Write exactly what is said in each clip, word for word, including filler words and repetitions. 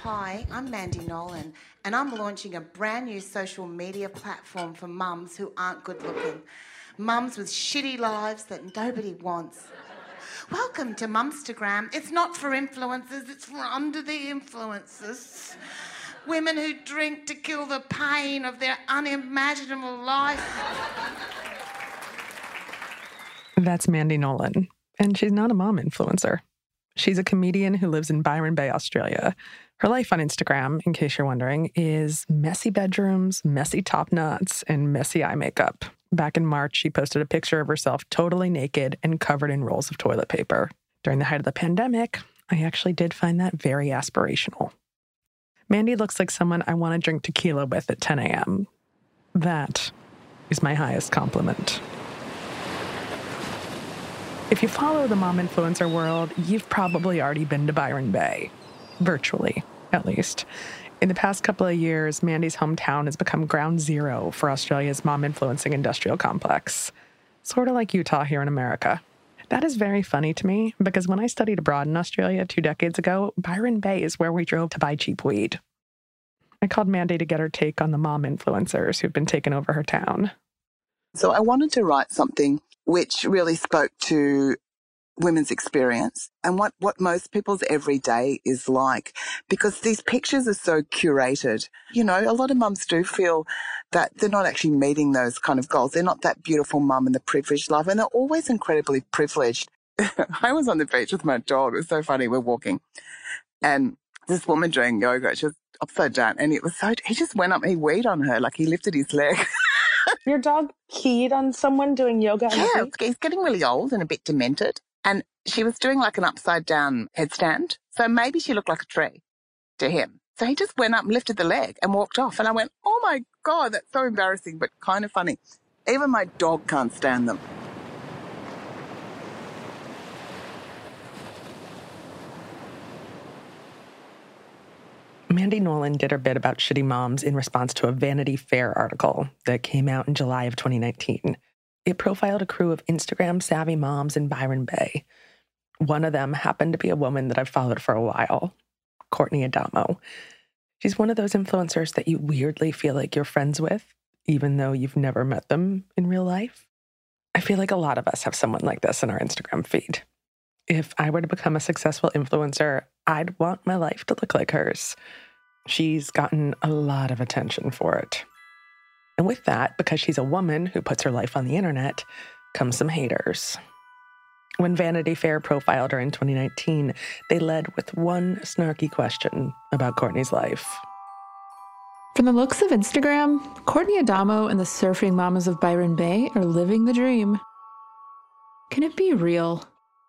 Hi, I'm Mandy Nolan, and I'm launching a brand new social media platform for mums who aren't good looking. Mums with shitty lives that nobody wants. Welcome to Mumstagram. It's not for influencers, it's for under the influences. Women who drink to kill the pain of their unimaginable life. That's Mandy Nolan, and she's not a mom influencer. She's a comedian who lives in Byron Bay, Australia. Her life on Instagram, in case you're wondering, is messy bedrooms, messy top knots, and messy eye makeup. Back in March, she posted a picture of herself totally naked and covered in rolls of toilet paper. During the height of the pandemic, I actually did find that very aspirational. Mandy looks like someone I want to drink tequila with at ten a.m. That is my highest compliment. If you follow the mom influencer world, you've probably already been to Byron Bay. Virtually, at least. In the past couple of years, Mandy's hometown has become ground zero for Australia's mom influencing industrial complex. Sort of like Utah here in America. That is very funny to me because when I studied abroad in Australia two decades ago, Byron Bay is where we drove to buy cheap weed. I called Mandy to get her take on the mom influencers who've been taking over her town. So I wanted to write something which really spoke to women's experience and what, what most people's everyday is like, because these pictures are so curated. You know, a lot of mums do feel that they're not actually meeting those kind of goals. They're not that beautiful mum and the privileged life, and they're always incredibly privileged. I was on the beach with my dog. It was so funny. We're walking and this woman doing yoga, she was upside down, and it was so, he just went up, he weed on her, like he lifted his leg. Your dog peed on someone doing yoga? Yeah, he's getting really old and a bit demented. And she was doing like an upside down headstand. So maybe she looked like a tree to him. So he just went up and lifted the leg and walked off. And I went, oh my God, that's so embarrassing, but kind of funny. Even my dog can't stand them. Mandy Nolan did her bit about shitty moms in response to a Vanity Fair article that came out in July of twenty nineteen. It profiled a crew of Instagram-savvy moms in Byron Bay. One of them happened to be a woman that I've followed for a while, Courtney Adamo. She's one of those influencers that you weirdly feel like you're friends with, even though you've never met them in real life. I feel like a lot of us have someone like this in our Instagram feed. If I were to become a successful influencer, I'd want my life to look like hers. She's gotten a lot of attention for it. And with that, because she's a woman who puts her life on the internet, comes some haters. When Vanity Fair profiled her in twenty nineteen, they led with one snarky question about Courtney's life. From the looks of Instagram, Courtney Adamo and the surfing mamas of Byron Bay are living the dream. Can it be real?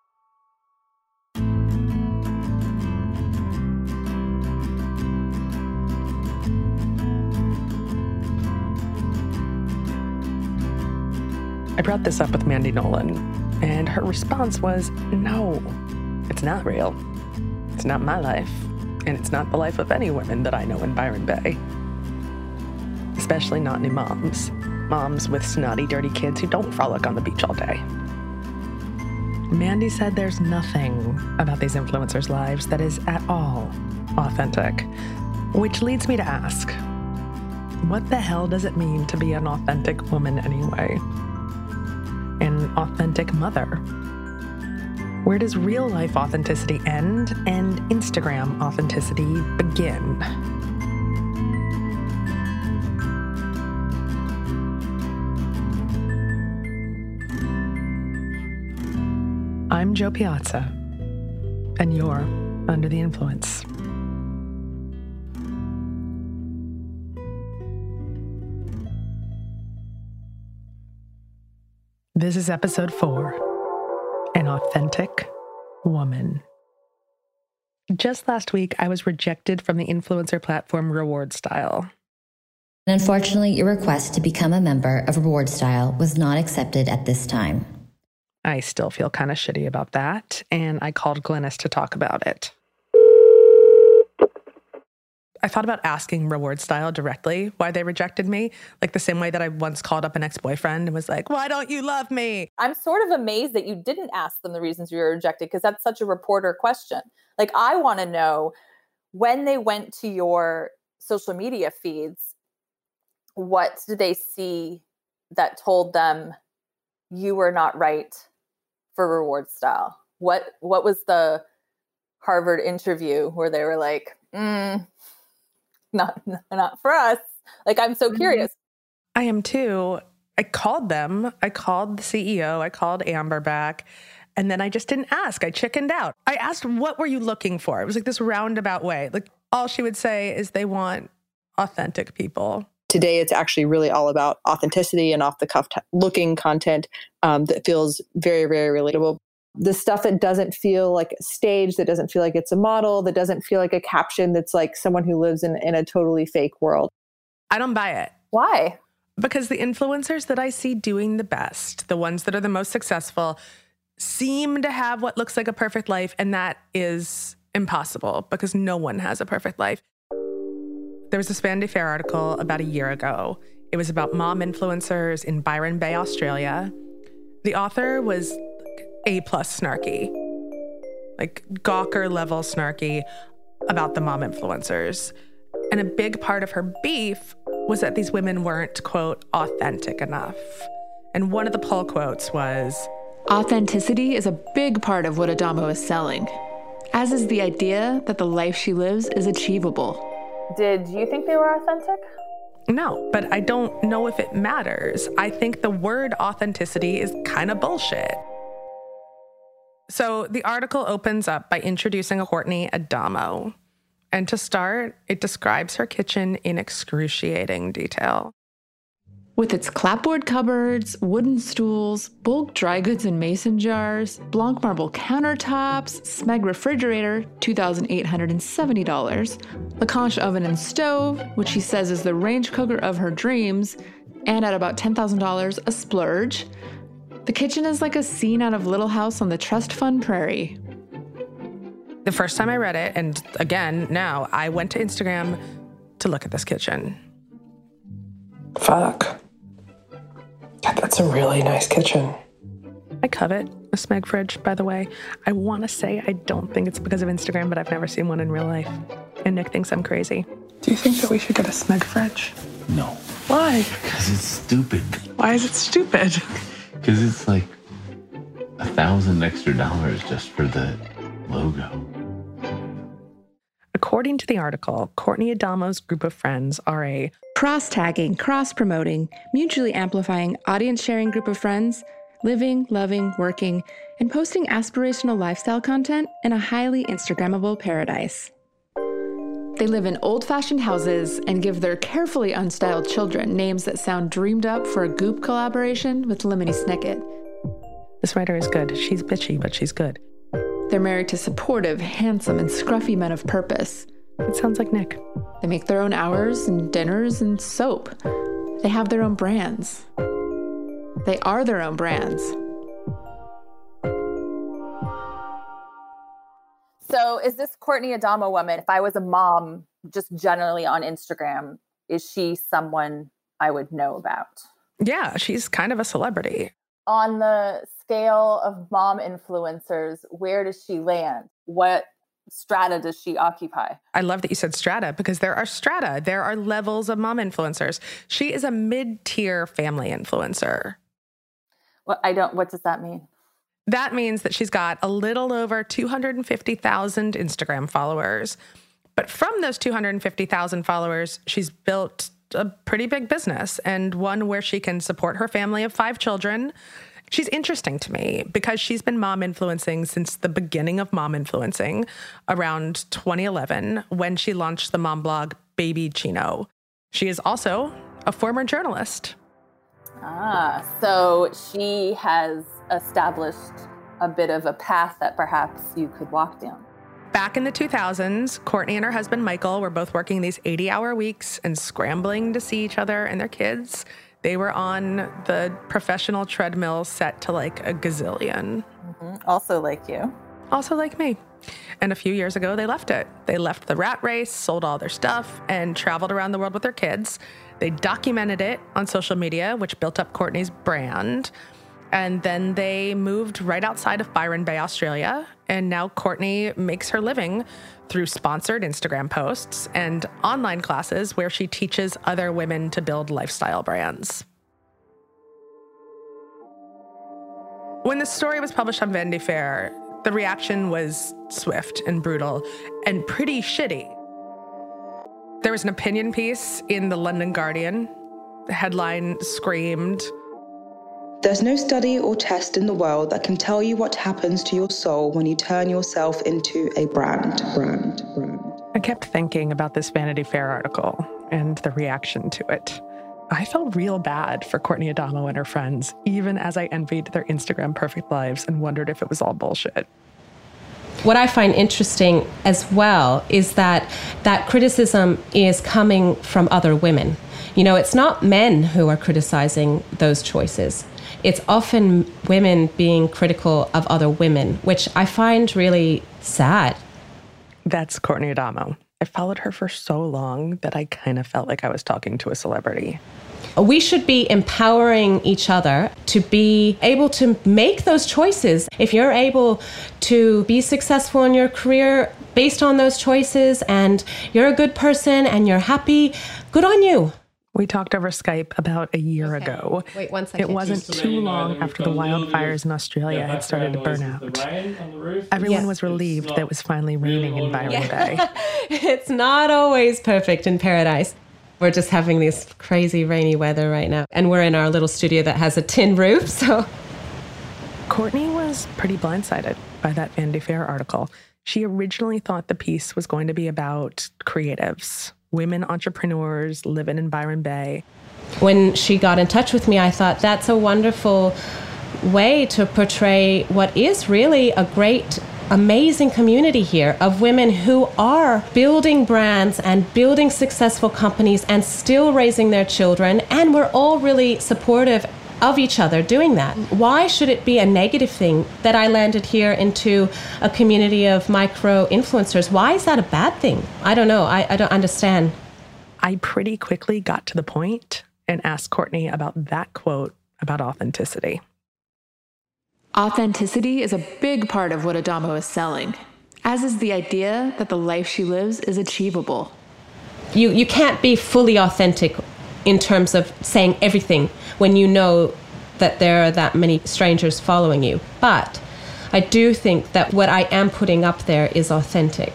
I brought this up with Mandy Nolan, and her response was, no, it's not real. It's not my life, and it's not the life of any women that I know in Byron Bay. Especially not new moms. Moms with snotty, dirty kids who don't frolic on the beach all day. Mandy said there's nothing about these influencers' lives that is at all authentic, which leads me to ask, what the hell does it mean to be an authentic woman anyway? An authentic mother? Where does real life authenticity end and Instagram authenticity begin? I'm Jo Piazza, and you're Under the Influence. This is episode four, An Authentic Woman. Just last week, I was rejected from the influencer platform Reward Style. Unfortunately, your request to become a member of Reward Style was not accepted at this time. I still feel kind of shitty about that, and I called Glynis to talk about it. I thought about asking Reward Style directly why they rejected me, like the same way that I once called up an ex-boyfriend and was like, why don't you love me? I'm sort of amazed that you didn't ask them the reasons you were rejected, because that's such a reporter question. Like, I want to know when they went to your social media feeds, what did they see that told them you were not right for Reward Style? What what was the Harvard interview where they were like, mm, not not for us? Like, I'm so curious. I am too. I called them. I called the C E O. I called Amber back. And then I just didn't ask. I chickened out. I asked, what were you looking for? It was like this roundabout way. Like, all she would say is they want authentic people. Today, it's actually really all about authenticity and off-the-cuff t- looking content um, that feels very, very relatable. The stuff that doesn't feel like staged, that doesn't feel like it's a model, that doesn't feel like a caption that's like someone who lives in, in a totally fake world. I don't buy it. Why? Because the influencers that I see doing the best, the ones that are the most successful, seem to have what looks like a perfect life, and that is impossible because no one has a perfect life. There was this Vanity Fair article about a year ago. It was about mom influencers in Byron Bay, Australia. The author was A-plus snarky, like Gawker level snarky about the mom influencers. And a big part of her beef was that these women weren't, quote, authentic enough. And one of the pull quotes was, authenticity is a big part of what Adamo is selling, as is the idea that the life she lives is achievable. Did you think they were authentic? No, but I don't know if it matters. I think the word authenticity is kind of bullshit. So the article opens up by introducing Courtney Adamo. And to start, it describes her kitchen in excruciating detail. With its clapboard cupboards, wooden stools, bulk dry goods in mason jars, Blanc marble countertops, Smeg refrigerator, two thousand eight hundred seventy dollars, Lacanche oven and stove, which she says is the range cooker of her dreams, and at about ten thousand dollars, a splurge. The kitchen is like a scene out of Little House on the Trust Fund Prairie. The first time I read it, and again, now, I went to Instagram to look at this kitchen. Fuck. God, that's a really nice kitchen. I covet a Smeg fridge, by the way. I want to say I don't think it's because of Instagram, but I've never seen one in real life. And Nick thinks I'm crazy. Do you think that we should get a Smeg fridge? No. Why? Because it's stupid. Why is it stupid? Because it's like a thousand extra dollars just for the logo. According to the article, Courtney Adamo's group of friends are a cross-tagging, cross-promoting, mutually amplifying, audience-sharing group of friends, living, loving, working, and posting aspirational lifestyle content in a highly Instagrammable paradise. They live in old-fashioned houses and give their carefully unstyled children names that sound dreamed up for a Goop collaboration with Lemony Snicket. This writer is good. She's bitchy, but she's good. They're married to supportive, handsome, and scruffy men of purpose. It sounds like Nick. They make their own hours and dinners and soap. They have their own brands. They are their own brands. So is this Courtney Adamo woman, if I was a mom just generally on Instagram, is she someone I would know about? Yeah, she's kind of a celebrity. On the scale of mom influencers, where does she land? What strata does she occupy? I love that you said strata because there are strata. There are levels of mom influencers. She is a mid-tier family influencer. Well, I don't, what does that mean? That means that she's got a little over two hundred fifty thousand Instagram followers. But from those two hundred fifty thousand followers, she's built a pretty big business and one where she can support her family of five children. She's interesting to me because she's been mom influencing since the beginning of mom influencing around twenty eleven when she launched the mom blog Baby Chino. She is also a former journalist. Ah, so she has established a bit of a path that perhaps you could walk down. Back in the two thousands, Courtney and her husband Michael were both working these eighty-hour weeks and scrambling to see each other and their kids. They were on the professional treadmill set to like a gazillion. Mm-hmm. Also like you. Also like me. And a few years ago, they left it. They left the rat race, sold all their stuff, and traveled around the world with their kids. They documented it on social media, which built up Courtney's brand. And then they moved right outside of Byron Bay, Australia, And now Kourtney makes her living through sponsored Instagram posts and online classes where she teaches other women to build lifestyle brands. When the story was published on Vanity Fair, the reaction was swift and brutal and pretty shitty. There was an opinion piece in the London Guardian. The headline screamed, "There's no study or test in the world that can tell you what happens to your soul when you turn yourself into a brand, brand, brand." I kept thinking about this Vanity Fair article and the reaction to it. I felt real bad for Kourtney Adamo and her friends, even as I envied their Instagram perfect lives and wondered if it was all bullshit. What I find interesting as well is that that criticism is coming from other women. You know, it's not men who are criticizing those choices. It's often women being critical of other women, which I find really sad. That's Kourtney Adamo. I followed her for so long that I kind of felt like I was talking to a celebrity. We should be empowering each other to be able to make those choices. If you're able to be successful in your career based on those choices and you're a good person and you're happy, good on you. We talked over Skype about a year okay. ago. Wait one second. It wasn't too long after the wildfires in Australia had started to burn out. Everyone yeah. was relieved that it was finally raining in Byron yeah. Bay. It's not always perfect in paradise. We're just having this crazy rainy weather right now. And we're in our little studio that has a tin roof, so. Kourtney was pretty blindsided by that Vanity Fair article. She originally thought the piece was going to be about creatives, women entrepreneurs living in Byron Bay. When she got in touch with me, I thought that's a wonderful way to portray what is really a great, amazing community here of women who are building brands and building successful companies and still raising their children. And we're all really supportive of each other doing that. Why should it be a negative thing that I landed here into a community of micro influencers? Why is that a bad thing? I don't know. I, I don't understand. I pretty quickly got to the point and asked Kourtney about that quote about authenticity. Authenticity is a big part of what Adamo is selling, as is the idea that the life she lives is achievable. You you can't be fully authentic in terms of saying everything when you know that there are that many strangers following you. But I do think that what I am putting up there is authentic.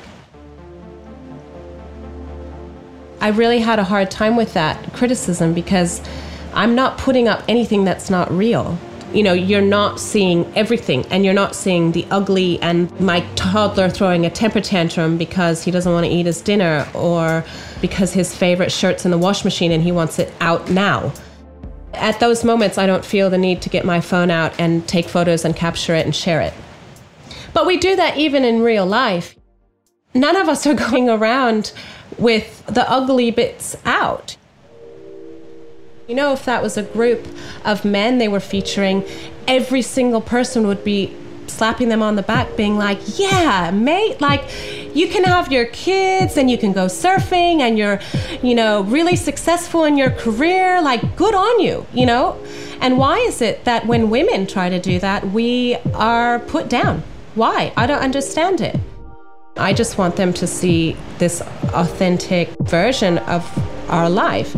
I really had a hard time with that criticism because I'm not putting up anything that's not real. You know, you're not seeing everything, and you're not seeing the ugly and my toddler throwing a temper tantrum because he doesn't want to eat his dinner or because his favorite shirt's in the wash machine and he wants it out now. At those moments, I don't feel the need to get my phone out and take photos and capture it and share it. But we do that even in real life. None of us are going around with the ugly bits out. You know, if that was a group of men they were featuring, every single person would be slapping them on the back, being like, yeah, mate, like, you can have your kids and you can go surfing and you're, you know, really successful in your career, like, good on you, you know? And why is it that when women try to do that, we are put down? Why? I don't understand it. I just want them to see this authentic version of our life.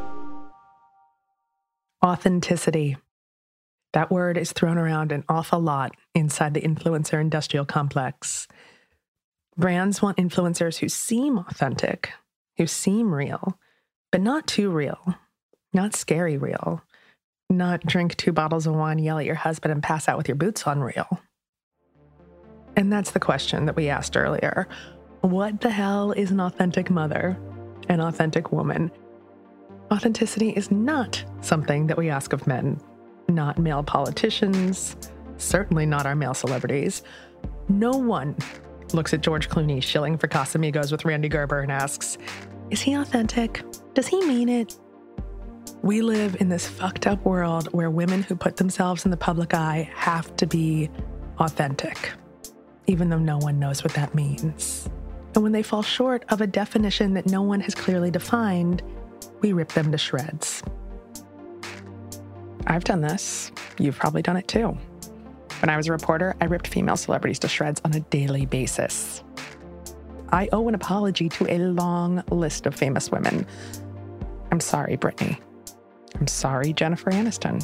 Authenticity. That word is thrown around an awful lot inside the influencer industrial complex. Brands want influencers who seem authentic, who seem real, but not too real, not scary real, not drink two bottles of wine, yell at your husband, and pass out with your boots on real. And that's the question that we asked earlier. What the hell is an authentic mother, an authentic woman? Authenticity is not something that we ask of men, not male politicians, certainly not our male celebrities. No one looks at George Clooney shilling for Casamigos with Randy Gerber and asks, is he authentic? Does he mean it? We live in this fucked up world where women who put themselves in the public eye have to be authentic, even though no one knows what that means. And when they fall short of a definition that no one has clearly defined, we rip them to shreds. I've done this. You've probably done it too. When I was a reporter, I ripped female celebrities to shreds on a daily basis. I owe an apology to a long list of famous women. I'm sorry, Britney. I'm sorry, Jennifer Aniston.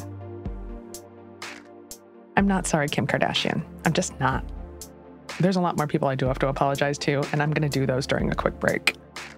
I'm not sorry, Kim Kardashian. I'm just not. There's a lot more people I do have to apologize to, and I'm going to do those during a quick break.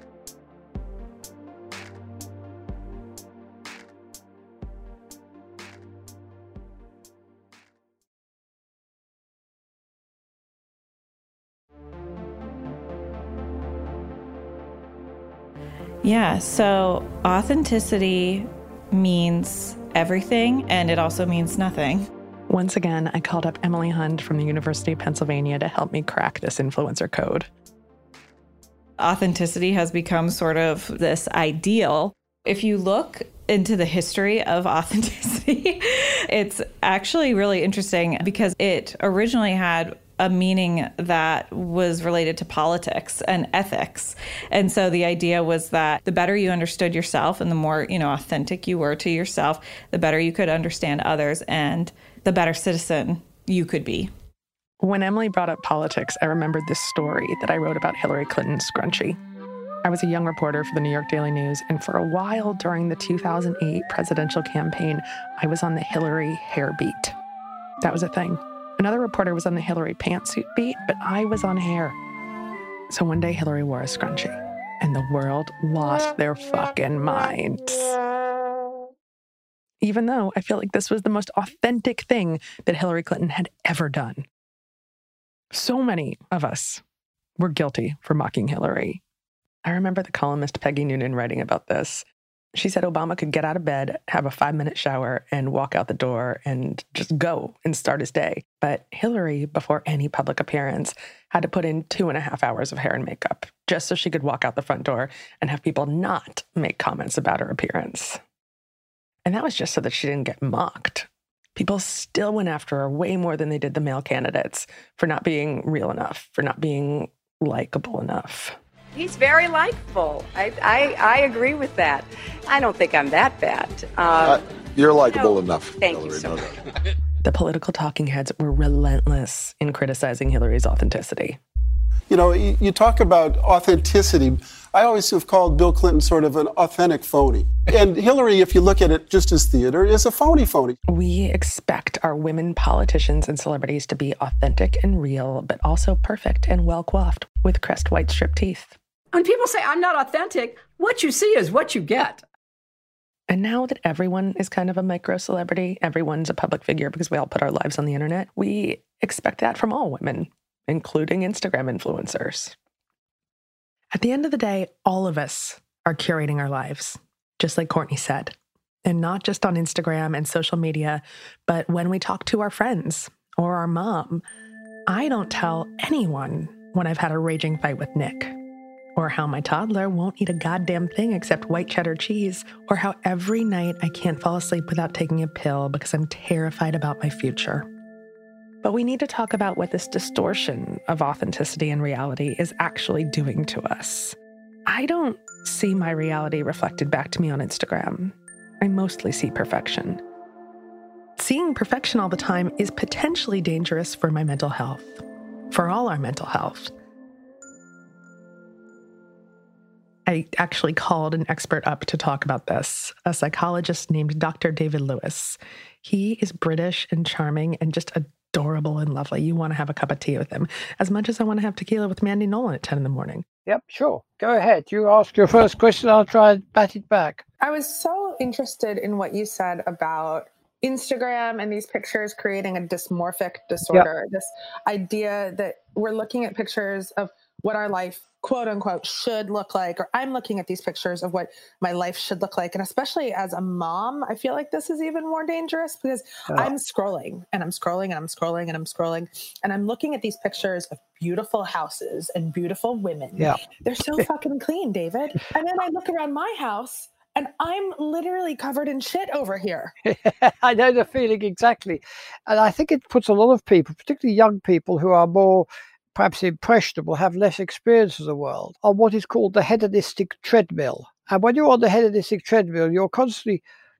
Yeah, so authenticity means everything, and it also means nothing. Once again, I called up Emily Hund from the University of Pennsylvania to help me crack this influencer code. Authenticity has become sort of this ideal. If you look into the history of authenticity, it's actually really interesting because it originally had a meaning that was related to politics and ethics. And so the idea was that the better you understood yourself and the more, you know, authentic you were to yourself, the better you could understand others and the better citizen you could be. When Emily brought up politics, I remembered this story that I wrote about Hillary Clinton's scrunchie. I was a young reporter for the New York Daily News, and for a while during the two thousand eight presidential campaign, I was on the Hillary hair beat. That was a thing. Another reporter was on the Hillary pantsuit beat, but I was on hair. So one day Hillary wore a scrunchie, and the world lost their fucking minds. Even though I feel like this was the most authentic thing that Hillary Clinton had ever done. So many of us were guilty for mocking Hillary. I remember the columnist Peggy Noonan writing about this. She said Obama could get out of bed, have a five-minute shower, and walk out the door and just go and start his day. But Hillary, before any public appearance, had to put in two and a half hours of hair and makeup just so she could walk out the front door and have people not make comments about her appearance. And that was just so that she didn't get mocked. People still went after her way more than they did the male candidates for not being real enough, for not being likable enough. He's very likable. I, I I agree with that. I don't think I'm that bad. Um, uh, you're likable no, enough. Thank Hillary, you so much. The political talking heads were relentless in criticizing Hillary's authenticity. You know, you, you talk about authenticity. I always have called Bill Clinton sort of an authentic phony. And Hillary, if you look at it just as theater, is a phony phony. We expect our women politicians and celebrities to be authentic and real, but also perfect and well-coiffed with crest white strip teeth. When people say, I'm not authentic, what you see is what you get. And now that everyone is kind of a micro-celebrity, everyone's a public figure because we all put our lives on the internet, we expect that from all women, including Instagram influencers. At the end of the day, all of us are curating our lives, just like Courtney said. And not just on Instagram and social media, but when we talk to our friends or our mom. I don't tell anyone when I've had a raging fight with Nick, or how my toddler won't eat a goddamn thing except white cheddar cheese, or how every night I can't fall asleep without taking a pill because I'm terrified about my future. But we need to talk about what this distortion of authenticity and reality is actually doing to us. I don't see my reality reflected back to me on Instagram. I mostly see perfection. Seeing perfection all the time is potentially dangerous for my mental health, for all our mental health. I actually called an expert up to talk about this, a psychologist named Doctor David Lewis. He is British and charming and just adorable and lovely. You want to have a cup of tea with him as much as I want to have tequila with Mandy Nolan at ten in the morning. Yep, sure. Go ahead. You ask your first question. I'll try and bat it back. I was so interested in what you said about Instagram and these pictures creating a dysmorphic disorder, yep. This idea that we're looking at pictures of what our life, quote unquote, should look like, or I'm looking at these pictures of what my life should look like. And especially as a mom, I feel like this is even more dangerous because oh. I'm scrolling and I'm scrolling and I'm scrolling and I'm scrolling and I'm looking at these pictures of beautiful houses and beautiful women. Yeah. They're so fucking clean, David. And then I look around my house and I'm literally covered in shit over here. I know the feeling exactly. And I think it puts a lot of people, particularly young people who are more perhaps impressionable, have less experience of the world, on what is called the hedonistic treadmill. And when you're on the hedonistic treadmill, you're constantly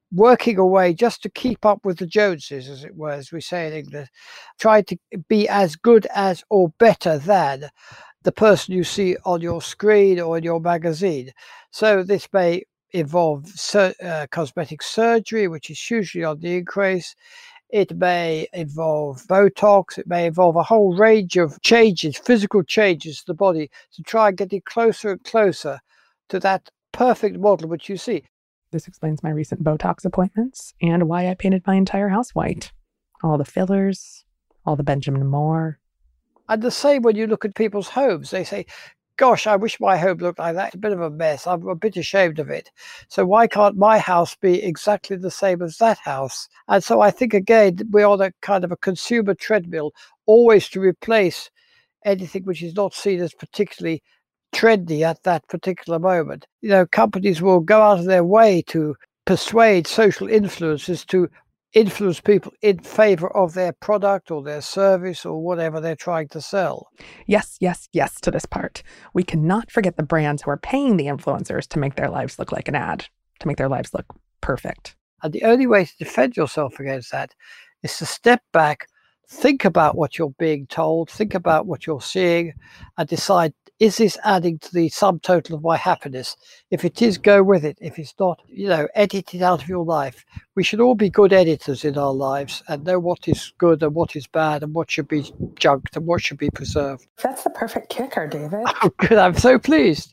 working away just to keep up with the Joneses, as it were, as we say in English, trying to be as good as or better than the person you see on your screen or in your magazine. So this may involve sur- uh, cosmetic surgery, which is hugely on the increase. It may involve Botox. It may involve a whole range of changes, physical changes to the body to try and get it closer and closer to that perfect model which you see. This explains my recent Botox appointments and why I painted my entire house white. All the fillers, all the Benjamin Moore. And the same when you look at people's homes. They say, gosh, I wish my home looked like that. It's a bit of a mess. I'm a bit ashamed of it. So why can't my house be exactly the same as that house? And so I think, again, we're on a kind of a consumer treadmill, always to replace anything which is not seen as particularly trendy at that particular moment. You know, companies will go out of their way to persuade social influencers to influence people in favor of their product or their service or whatever they're trying to sell. Yes, yes, yes to this part. We cannot forget the brands who are paying the influencers to make their lives look like an ad, to make their lives look perfect. And the only way to defend yourself against that is to step back, think about what you're being told, think about what you're seeing, and decide, is this adding to the sum total of my happiness? If it is, go with it. If it's not, you know, edit it out of your life. We should all be good editors in our lives and know what is good and what is bad and what should be junked and what should be preserved. That's the perfect kicker, David. Oh, good. I'm so pleased.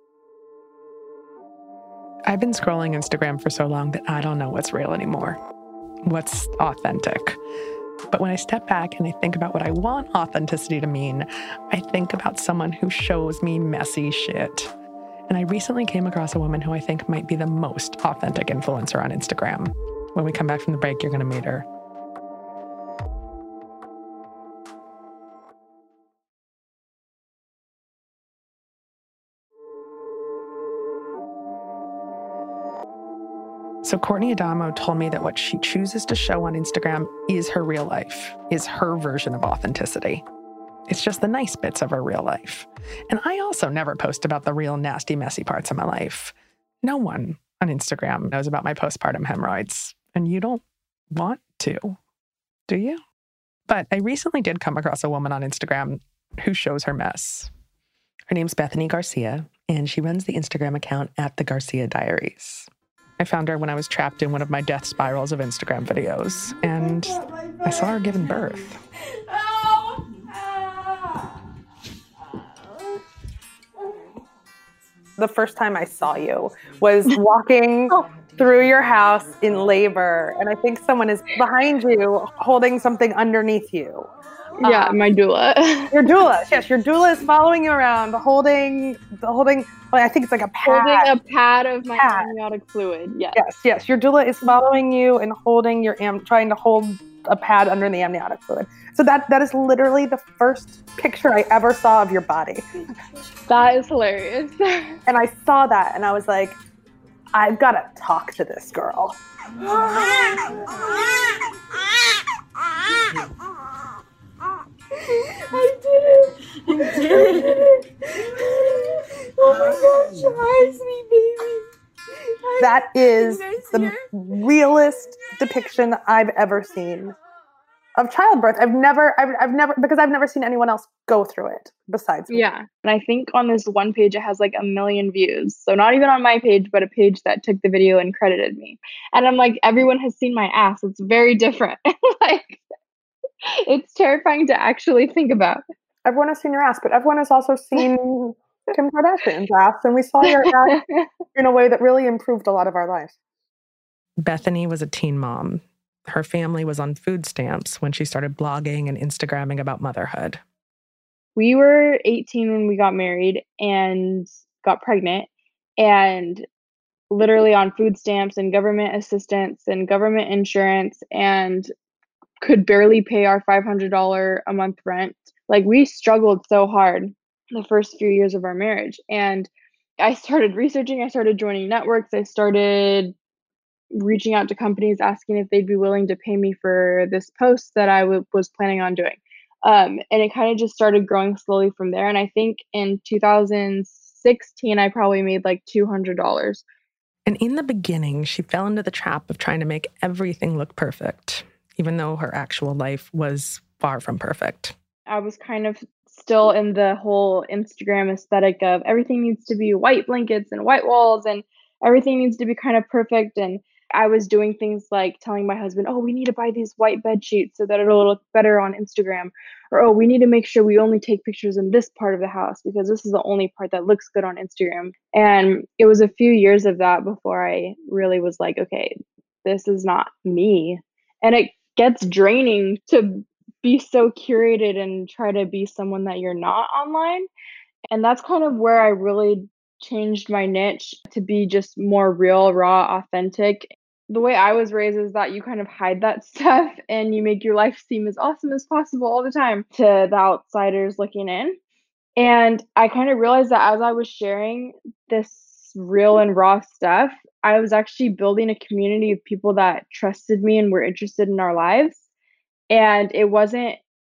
I've been scrolling Instagram for so long that I don't know what's real anymore. What's authentic? But when I step back and I think about what I want authenticity to mean, I think about someone who shows me messy shit. And I recently came across a woman who I think might be the most authentic influencer on Instagram. When we come back from the break, you're going to meet her. So Courtney Adamo told me that what she chooses to show on Instagram is her real life, is her version of authenticity. It's just the nice bits of her real life. And I also never post about the real nasty, messy parts of my life. No one on Instagram knows about my postpartum hemorrhoids, and you don't want to, do you? But I recently did come across a woman on Instagram who shows her mess. Her name's Bethany Garcia, and she runs the Instagram account at The Garcia Diaries. I found her when I was trapped in one of my death spirals of Instagram videos, and I saw her giving birth. The first time I saw you was walking through your house in labor, and I think someone is behind you holding something underneath you. Yeah, um, my doula. Your doula, yes, your doula is following you around, holding, holding. Well, I think it's like a pad. Holding a pad of my pad. amniotic fluid. Yes. Yes, yes. Your doula is following you and holding your am, trying to hold a pad under the amniotic fluid. So that that is literally the first picture I ever saw of your body. That is hilarious. And I saw that, and I was like, I've got to talk to this girl. I did it! I did it! Oh my gosh, eyes me, baby! That is the realest depiction I've ever seen of childbirth. I've never, I've, I've never, because I've never seen anyone else go through it besides me. Yeah, and I think on this one page it has like a million views. So not even on my page, but a page that took the video and credited me. And I'm like, everyone has seen my ass. It's very different. Like, it's terrifying to actually think about. Everyone has seen your ass, but everyone has also seen Kim Kardashian's ass, and we saw your ass in a way that really improved a lot of our lives. Bethany was a teen mom. Her family was on food stamps when she started blogging and Instagramming about motherhood. We were eighteen when we got married and got pregnant, and literally on food stamps and government assistance and government insurance, and could barely pay our five hundred dollars a month rent. Like, we struggled so hard the first few years of our marriage. And I started researching, I started joining networks, I started reaching out to companies asking if they'd be willing to pay me for this post that I w- was planning on doing. Um, and it kind of just started growing slowly from there. And I think in two thousand sixteen, I probably made like two hundred dollars. And in the beginning, she fell into the trap of trying to make everything look perfect, even though her actual life was far from perfect. I was kind of still in the whole Instagram aesthetic of everything needs to be white blankets and white walls and everything needs to be kind of perfect. And I was doing things like telling my husband, oh, we need to buy these white bed sheets so that it'll look better on Instagram. Or, oh, we need to make sure we only take pictures in this part of the house because this is the only part that looks good on Instagram. And it was a few years of that before I really was like, okay, this is not me. And it gets draining to be so curated and try to be someone that you're not online. And that's kind of where I really changed my niche to be just more real, raw, authentic. The way I was raised is that you kind of hide that stuff and you make your life seem as awesome as possible all the time to the outsiders looking in. And I kind of realized that as I was sharing this real and raw stuff, I was actually building a community of people that trusted me and were interested in our lives. And it wasn't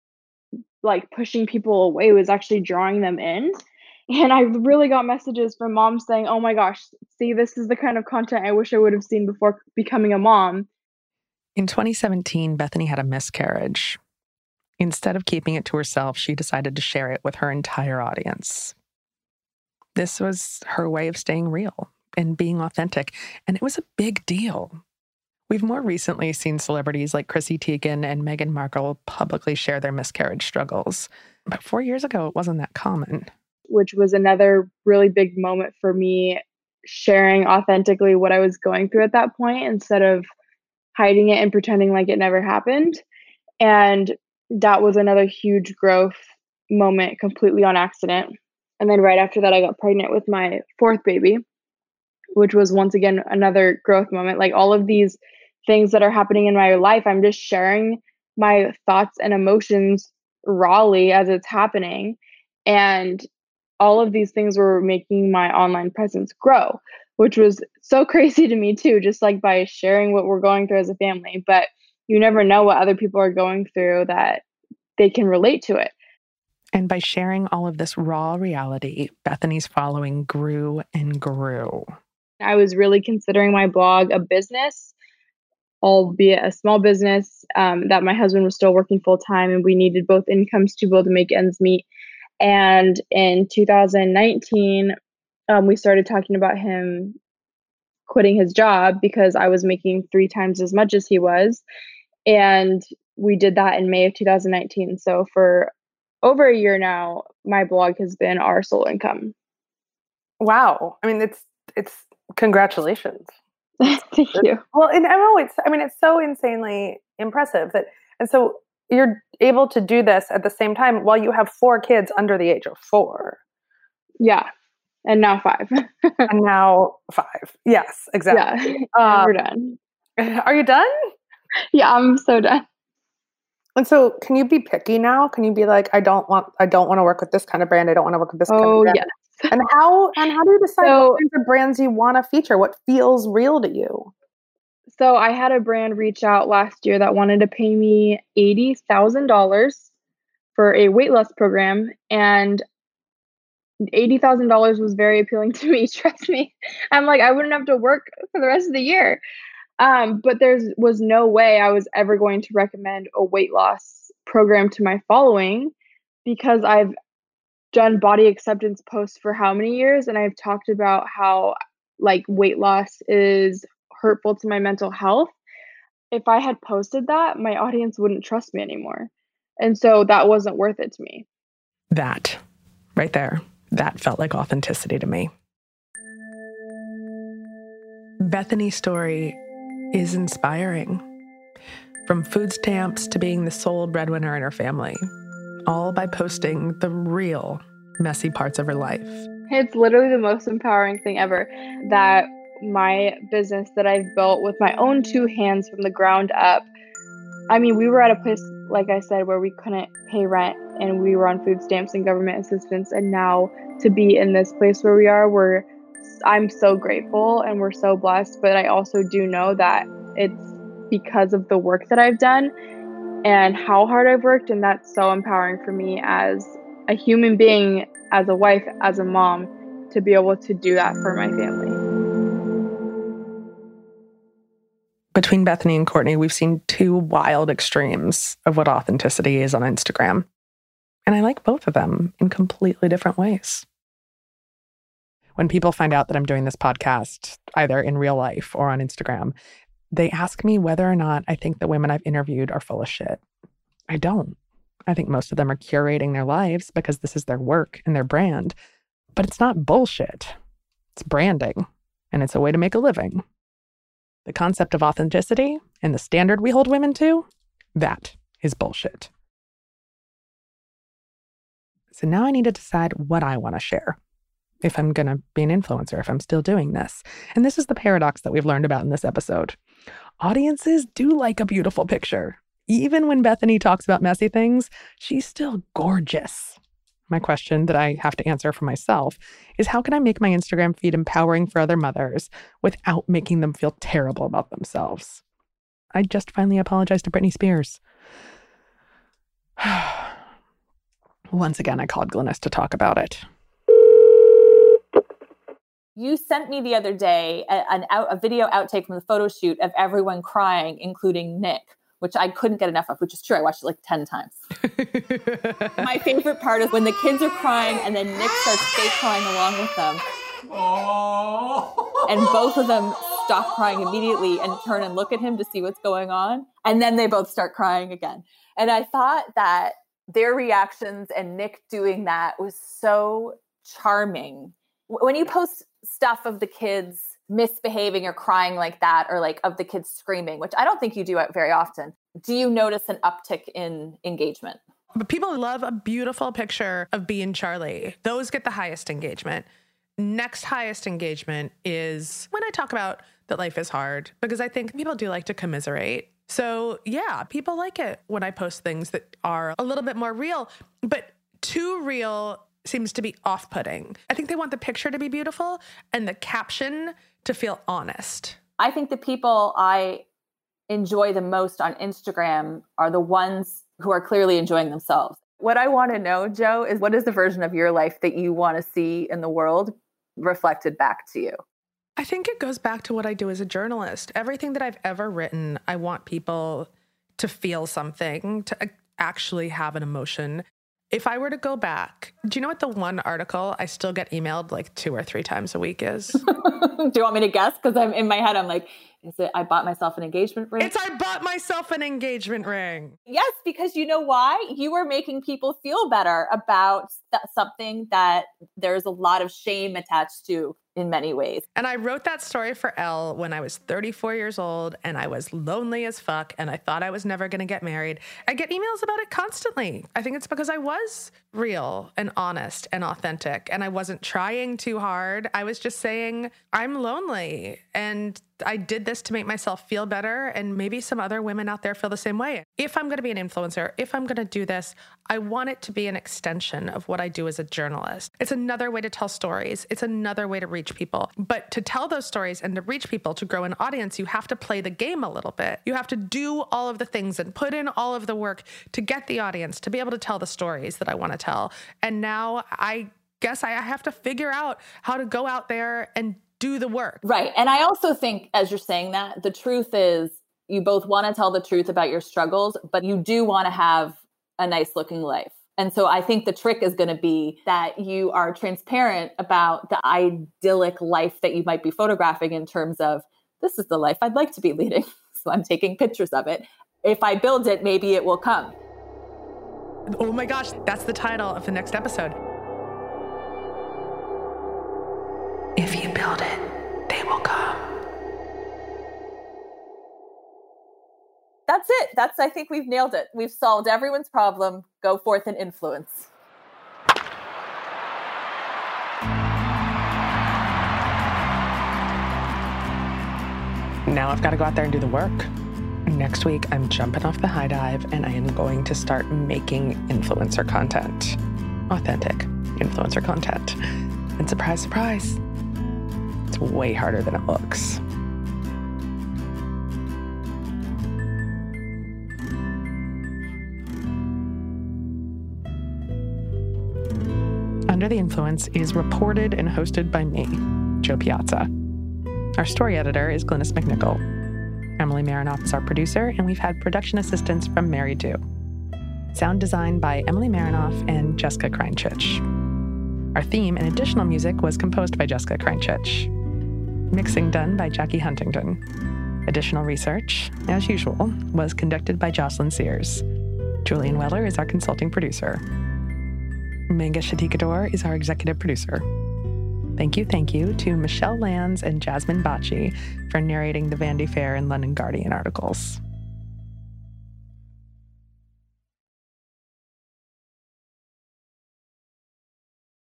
like pushing people away, it was actually drawing them in. And I really got messages from moms saying, oh my gosh, see, this is the kind of content I wish I would have seen before becoming a mom. In twenty seventeen, Bethany had a miscarriage. Instead of keeping it to herself, she decided to share it with her entire audience. This was her way of staying real and being authentic, and it was a big deal. We've more recently seen celebrities like Chrissy Teigen and Meghan Markle publicly share their miscarriage struggles. But four years ago, it wasn't that common. Which was another really big moment for me, sharing authentically what I was going through at that point instead of hiding it and pretending like it never happened. And that was another huge growth moment completely on accident. And then right after that, I got pregnant with my fourth baby, which was once again another growth moment. Like all of these things that are happening in my life, I'm just sharing my thoughts and emotions rawly as it's happening. And all of these things were making my online presence grow, which was so crazy to me too, just like by sharing what we're going through as a family. But you never know what other people are going through that they can relate to it. And by sharing all of this raw reality, Bethany's following grew and grew. I was really considering my blog a business, albeit a small business, um, that my husband was still working full time and we needed both incomes to be able to make ends meet. And in two thousand nineteen, um, we started talking about him quitting his job because I was making three times as much as he was. And we did that in May of two thousand nineteen. So for over a year now, my blog has been our sole income. Wow. I mean, it's, it's congratulations. Thank you. Well, and I know it's, I mean, it's so insanely impressive that, and so you're able to do this at the same time while you have four kids under the age of four. Yeah. And now five. And now five. Yes, exactly. Yeah. Um, We're done. Are you done? Yeah, I'm so done. And so can you be picky now? Can you be like, I don't want, I don't want to work with this kind of brand. I don't want to work with this kind oh, of brand. Yes. And how, and how do you decide so, what kinds of brands you want to feature? What feels real to you? So I had a brand reach out last year that wanted to pay me eighty thousand dollars for a weight loss program. And eighty thousand dollars was very appealing to me. Trust me. I'm like, I wouldn't have to work for the rest of the year. Um, but there was no way I was ever going to recommend a weight loss program to my following because I've done body acceptance posts for how many years? And I've talked about how like weight loss is hurtful to my mental health. If I had posted that, my audience wouldn't trust me anymore. And so that wasn't worth it to me. That right there, that felt like authenticity to me. Bethany's story is inspiring. From food stamps to being the sole breadwinner in her family, all by posting the real messy parts of her life. It's literally the most empowering thing ever that my business that I've built with my own two hands from the ground up. I mean, we were at a place, like I said, where we couldn't pay rent and we were on food stamps and government assistance. And now to be in this place where we are, where I'm so grateful and we're so blessed. But I also do know that it's because of the work that I've done and how hard I've worked. And that's so empowering for me as a human being, as a wife, as a mom, to be able to do that for my family. Between Bethany and Courtney, we've seen two wild extremes of what authenticity is on Instagram. And I like both of them in completely different ways. When people find out that I'm doing this podcast, either in real life or on Instagram, they ask me whether or not I think the women I've interviewed are full of shit. I don't. I think most of them are curating their lives because this is their work and their brand. But it's not bullshit. It's branding, and it's a way to make a living. The concept of authenticity and the standard we hold women to, that is bullshit. So now I need to decide what I want to share. If I'm going to be an influencer, if I'm still doing this. And this is the paradox that we've learned about in this episode. Audiences do like a beautiful picture. Even when Bethany talks about messy things, she's still gorgeous. My question that I have to answer for myself is, how can I make my Instagram feed empowering for other mothers without making them feel terrible about themselves? I just finally apologized to Britney Spears. Once again, I called Glynis to talk about it. You sent me the other day a, an out, a video outtake from the photo shoot of everyone crying, including Nick, which I couldn't get enough of, which is true. I watched it like ten times. My favorite part is when the kids are crying and then Nick starts fake crying along with them. Oh. And both of them stop crying immediately and turn and look at him to see what's going on. And then they both start crying again. And I thought that their reactions and Nick doing that was so charming. When you post stuff of the kids misbehaving or crying like that, or like of the kids screaming, which I don't think you do it very often, do you notice an uptick in engagement? But people love a beautiful picture of Bea and Charlie. Those get the highest engagement. Next highest engagement is when I talk about that life is hard, because I think people do like to commiserate. So yeah, people like it when I post things that are a little bit more real, but too real seems to be off-putting. I think they want the picture to be beautiful and the caption to feel honest. I think the people I enjoy the most on Instagram are the ones who are clearly enjoying themselves. What I want to know, Joe, is what is the version of your life that you want to see in the world reflected back to you? I think it goes back to what I do as a journalist. Everything that I've ever written, I want people to feel something, to actually have an emotion. If I were to go back, do you know what the one article I still get emailed like two or three times a week is? Do you want me to guess? Because I'm in my head, I'm like, is it I bought myself an engagement ring? It's I bought myself an engagement ring. Yes, because you know why? You were making people feel better about th- something that there's a lot of shame attached to in many ways. And I wrote that story for Elle when I was thirty-four years old and I was lonely as fuck and I thought I was never going to get married. I get emails about it constantly. I think it's because I was real and honest and authentic and I wasn't trying too hard. I was just saying, I'm lonely and I did this to make myself feel better, and maybe some other women out there feel the same way. If I'm going to be an influencer, if I'm going to do this, I want it to be an extension of what I do as a journalist. It's another way to tell stories. It's another way to reach people. But to tell those stories and to reach people, to grow an audience, you have to play the game a little bit. You have to do all of the things and put in all of the work to get the audience to be able to tell the stories that I want to tell. And now I guess I have to figure out how to go out there and do the work. Right. And I also think, as you're saying that, the truth is you both want to tell the truth about your struggles, but you do want to have a nice looking life. And so I think the trick is going to be that you are transparent about the idyllic life that you might be photographing in terms of, this is the life I'd like to be leading. So I'm taking pictures of it. If I build it, maybe it will come. Oh my gosh, that's the title of the next episode. If you build it, they will come. That's it. That's, I think we've nailed it. We've solved everyone's problem. Go forth and influence. Now I've got to go out there and do the work. Next week, I'm jumping off the high dive and I am going to start making influencer content. Authentic influencer content. And surprise, surprise, it's way harder than it looks. Under the Influence is reported and hosted by me, Jo Piazza. Our story editor is Glynis McNichol. Emily Marinoff is our producer, and we've had production assistance from Mary Du. Sound design by Emily Marinoff and Jessica Kreinchich. Our theme and additional music was composed by Jessica Kreinchich. Mixing done by Jackie Huntington. Additional research, as usual, was conducted by Jocelyn Sears. Julian Weller is our consulting producer. Manga Shatikador is our executive producer. Thank you, thank you to Michelle Lands and Jasmine Bacci for narrating the Vanity Fair and London Guardian articles.